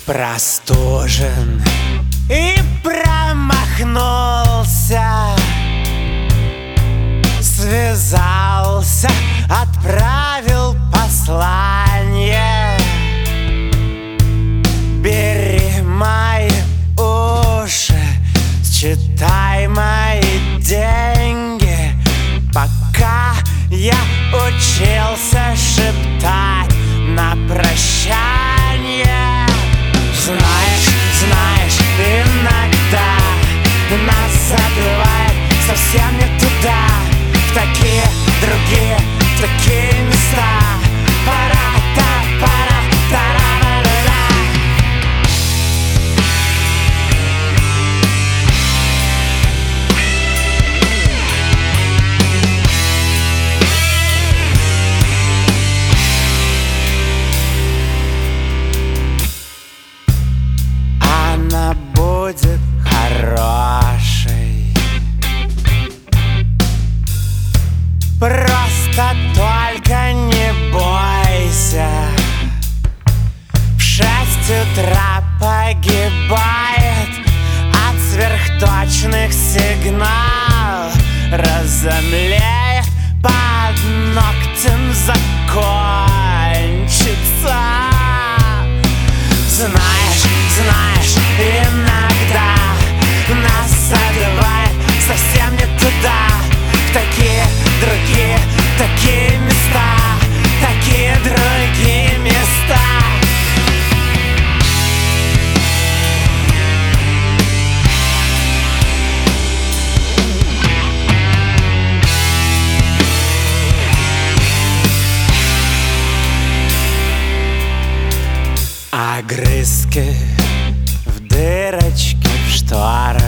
Простужен и промахнулся, связался, отправил послание. Бери мои уши, считай мои деньги, пока я учился шептать на прощание. Знаешь, иногда нас забывает совсем не туда, в такие другие, в такие места. Она будет хорошей, просто только не бойся. В 6 утра погибает от сверхточных сигналов, разомлеет под ногтем, закончится. Знаешь, иногда нас задевает совсем не туда, в такие другие, такие места, такие другие места. Огрызки в дырочке в шторах,